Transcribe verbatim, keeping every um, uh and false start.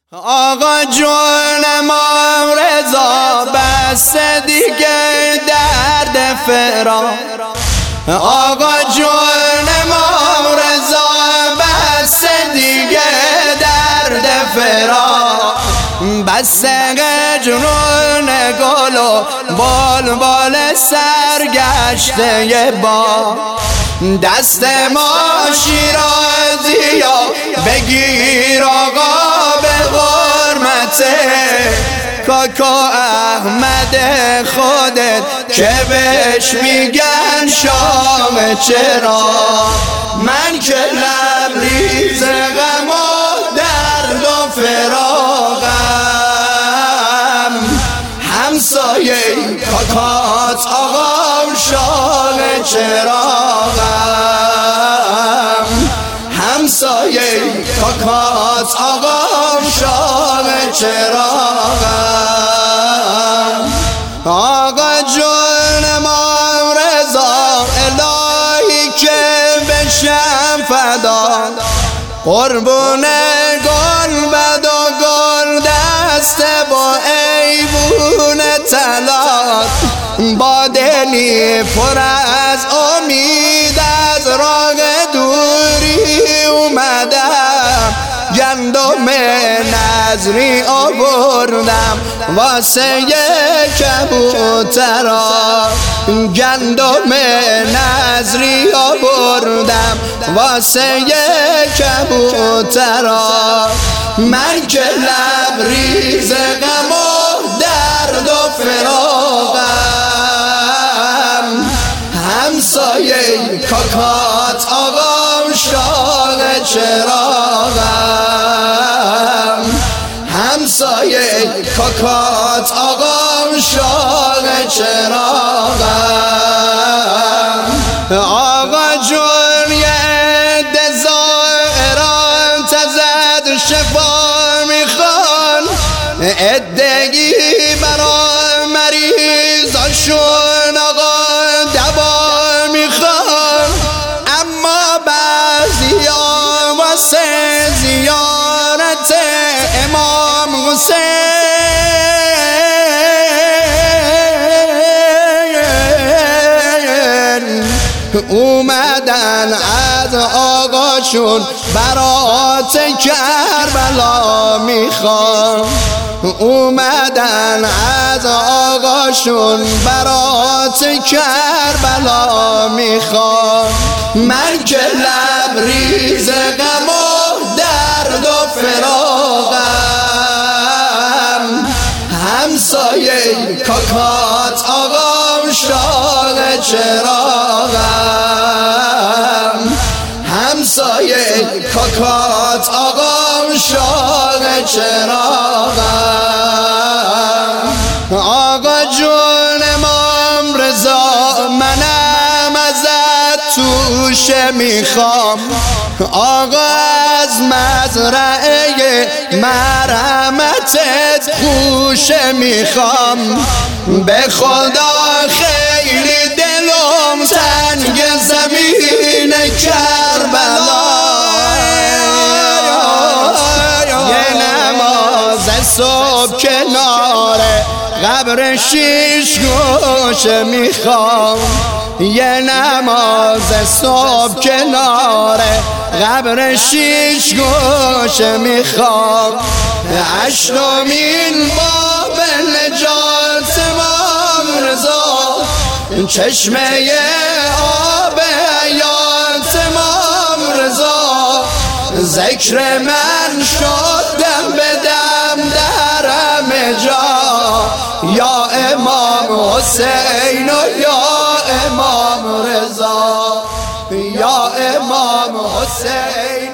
آقا جون امام رضا بس دیگه درد فراق. آقا جون امام رضا بس دیگه درد فراق. بس جنون گل و بال بال سرگشته با دست ما شیرازی یا بگیر آقا به حرمت کاکا احمد خودت که بهش میگن شام چرا. من که لبریز غم و درد و فراقم همسایه کاکات آقام شام چراغم همسایه کاکات آقام شام چراغم. آقا جون امام رضا الهی که بشم فدا قربون گل بد و گل دست با ایوون طلا با دلی پر از امید از راه دوری اومدم گندم نظری آوردم واسه کبوترا گندم نظری آوردم واسه کبوترا. من که لبریز غم و درد و فراقم همسایه کاکات آقام شاق چراغم همسایه کاکات آقام شاق چراغم. آقا جون یه دزائران تزد شفا میخوان ادگی برای مریضاشون آقا دوا میخوان اما بعضی ها واسه زیارت امام حسین اومدن از آقاشون برات کربلا میخوان اومدن از آقاشون برات کربلا میخوان. من که لبریز غم و درد و فراقم همسایه کاکات آقام شاق چراغم همسایه کاکات آقام شاق چراغم. آقا جون امام رضا منم ازت توشه میخوام آقا از مزرعه مرحمتت خوشه میخوام به خدا خیلی دلم تنگ زمین کربلا یه نماز صبح کنار قبر شیش گوشه میخوام یه نماز صبح کنار قبر شیش گوشه میخوام. هشتمین باب نجات امام رضا چشمه آب حیات امام رضا ذکر من شدم بدم در همه جا یا امام حسین و یا امام رضا یا امام حسین